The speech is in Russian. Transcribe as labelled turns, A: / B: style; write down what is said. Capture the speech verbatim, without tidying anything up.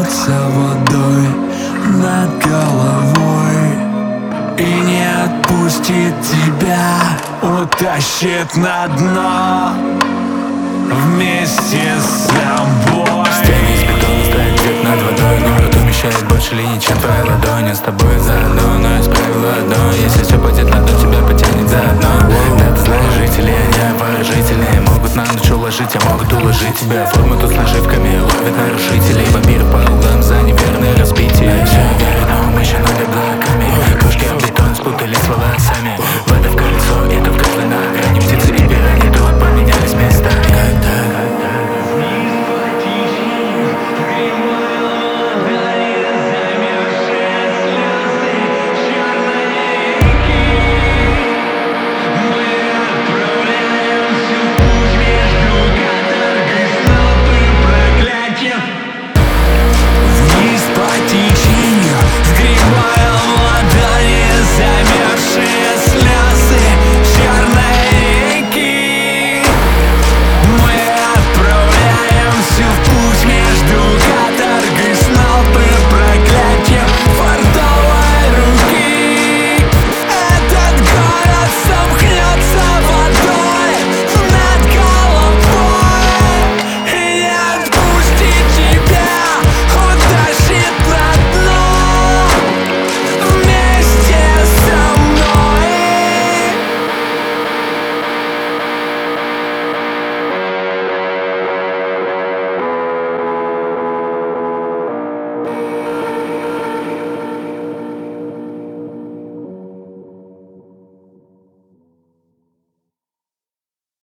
A: зальется водой над головой и не отпустит тебя, утащит на дно вместе с собой.
B: Стены из бетона стоят где-то над водой, но рот умещает больше линий, чем твоя ладонь. Я с тобой заодно, но я справил одно: если все пойдет на дно, тебя потянет заодно. Да, ты знаешь, жители, они обворожительные, могут на ночь уложить, а могут уложить тебя. Форму тут с нашивками ловят нарушителей, по миру полно